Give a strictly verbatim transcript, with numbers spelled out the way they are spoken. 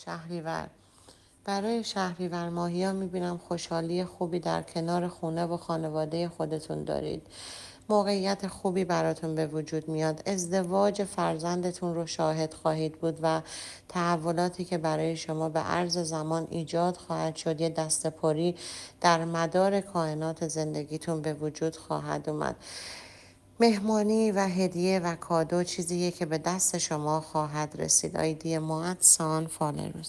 شهریور. برای شهریور ماهی ها میبینم خوشحالی خوبی در کنار خونه و خانواده خودتون دارید. موقعیت خوبی براتون به وجود میاد. ازدواج فرزندتون رو شاهد خواهید بود و تحولاتی که برای شما به عرض زمان ایجاد خواهد شد، یه دسته پری در مدار کائنات زندگیتون به وجود خواهد اومد. مهمانی و هدیه و کادو چیزیه که به دست شما خواهد رسید. آیدی ما ات سان فالروز.